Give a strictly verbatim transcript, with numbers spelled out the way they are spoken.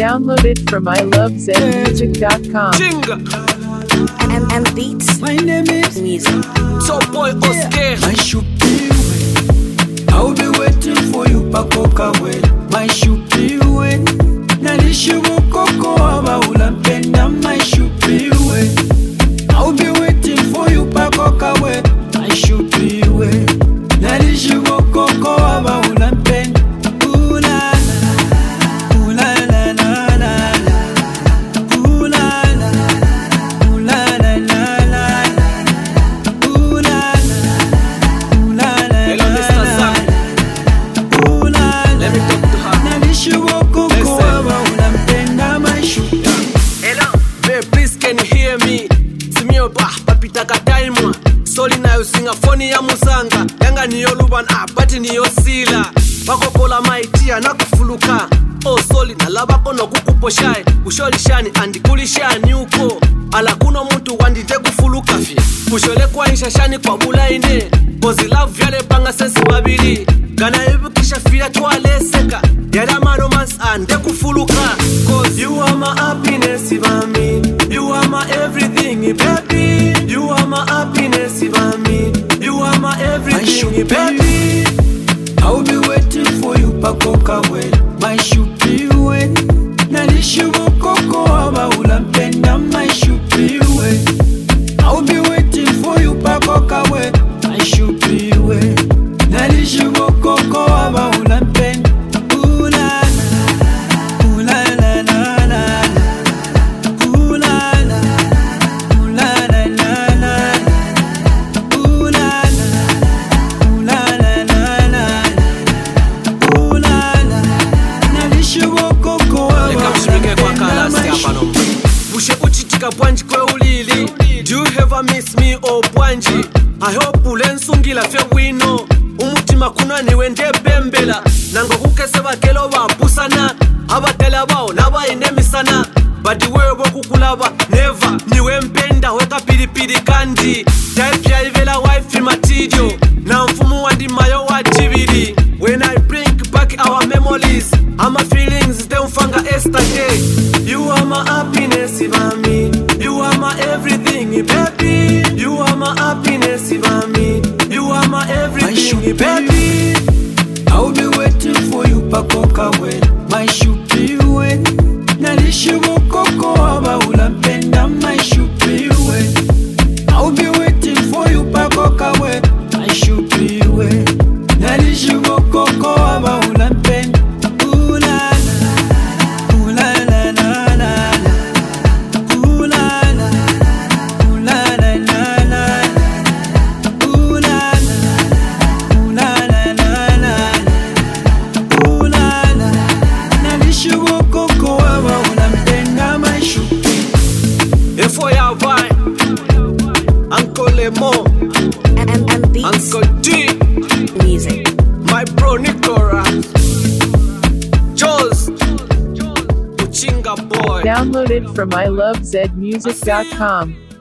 Download it from I love Z music dot com. Jinga. M M Beats. My name is Music. Top boy Oscar. My Shupiwe. I'll be waiting for you pakoka we. My Shupiwe. Nalishibu koko aba ulampenda my Shupiwe. I'll be waiting for you pakoka we. My Shupiwe. Nalishibu koko aba ulampenda. Ooh la la. Ooh la la la la. Ooh la la. Ooh la la la la. Ooh la la. Ooh la la. Hello, Mister Sam. Ooh la la. Let me talk to her. Nalishibu koko aba ulampenda my Shupiwe. Hello, babe, please can you hear me? Simio bah, papita kataimwa. Soli na usinga phone ya musanga. Yanga niyo luban ah, bati niyo sila. Bakokola maitia na kufuluka. Oh soli na laba kono kukuposhai. Usholi shani andikuli shani uko. Ala kuno muntu wandite kufuluka fi. Ushole kwa insha shani kwa bulaine. Bozi love vyale panga sensi babili. Gana ibu kisha fia tuwale seka. Yada ma romance ande kufuluka. Cause you are my happiness mami. You are my everything baby. You are my happiness mami. You are my everything baby. I'll be waiting for you pakoka we. My Shupiwe. Nalishibu koko aba ulampenda my Shupiwe. I'll be waiting for you pakoka we. My Shupiwe. Nalishibu koko aba ulampenda. Ooh la la. Ooh la la la la. Ooh la la. Ooh la la la la. Ooh la la. Ooh la la la la. Ooh la la. Nalishibu koko aba Leka mshirike kwa kala ulampenda my siapa no. Bushe uchitika bwanji kwe ulili. Do you ever miss me or bwanji? I hope ulensungila fe wino. Umutima kuna niwe nde bembela. Nango kukese bakelo babusana. Abatela bao naba inemisana. Badi wewe kukulaba never. Niwe mpenda weka pilipili kandi. Type ya ivela wife matidio. Na mfumu wandi mayo wajibidi. When I bring back our memories, I'm my feelings they mfanga yesterday. You are my happiness mami. You are my everything baby. You are my happiness mami. You are my everything baby. I'll be waiting for you pakoka we. My Shupiwe. Nalishibu koko aba ulampenda my Shupiwe. I'll be waiting for you pakoka we. My Shupiwe. Nalishibu koko aba ulampenda. Ooh la la. Ooh la la la la. Ooh la la. Ooh la la la la. Ooh la la. Ooh la la la la. Ooh la la. Nalishibu koko aba ulampenda my Shupiwe. Efo ya vai. Uncle Lemo. M M Beats. Uncle D. Music. My bro Nicolas. Joes. Uchinga boy. Download it from I love Z music dot com.